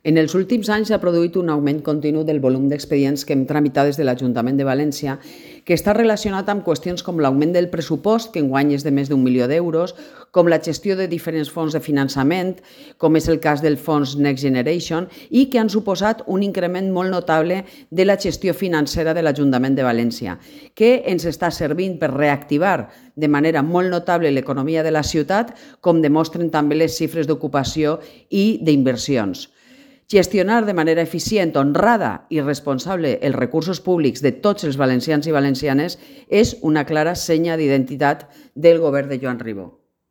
En els últims anys s'ha produït un augment continu del volum d'expedients que hem tramitat des de l'Ajuntament de València, que està relacionat amb qüestions com l'augment del pressupost, que enguany és de més d'1 milió d'euros, com la gestió de diferents fons de finançament, com és el cas del fons Next Generation, i que han suposat un increment molt notable de la gestió financera de l'Ajuntament de València, que ens està servint per reactivar de manera molt notable l'economia de la ciutat, com demostren també les xifres d'ocupació i d'inversions. Gestionar de manera eficient, honrada i responsable els recursos públics de tots els valencians i valencianes és una clara senya d'identitat del govern de Joan Ribó.